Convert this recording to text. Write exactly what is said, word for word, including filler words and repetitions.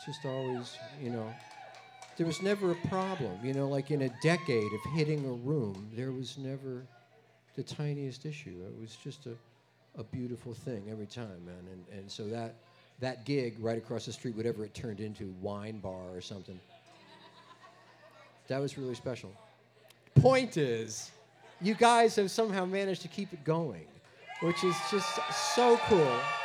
just always, you know, there was never a problem. You know, like in a decade of hitting a room, there was never the tiniest issue. It was just a, a beautiful thing every time, man. And, and so that, that gig right across the street, whatever it turned into, wine bar or something, that was really special. Point is, you guys have somehow managed to keep it going, which is just so cool.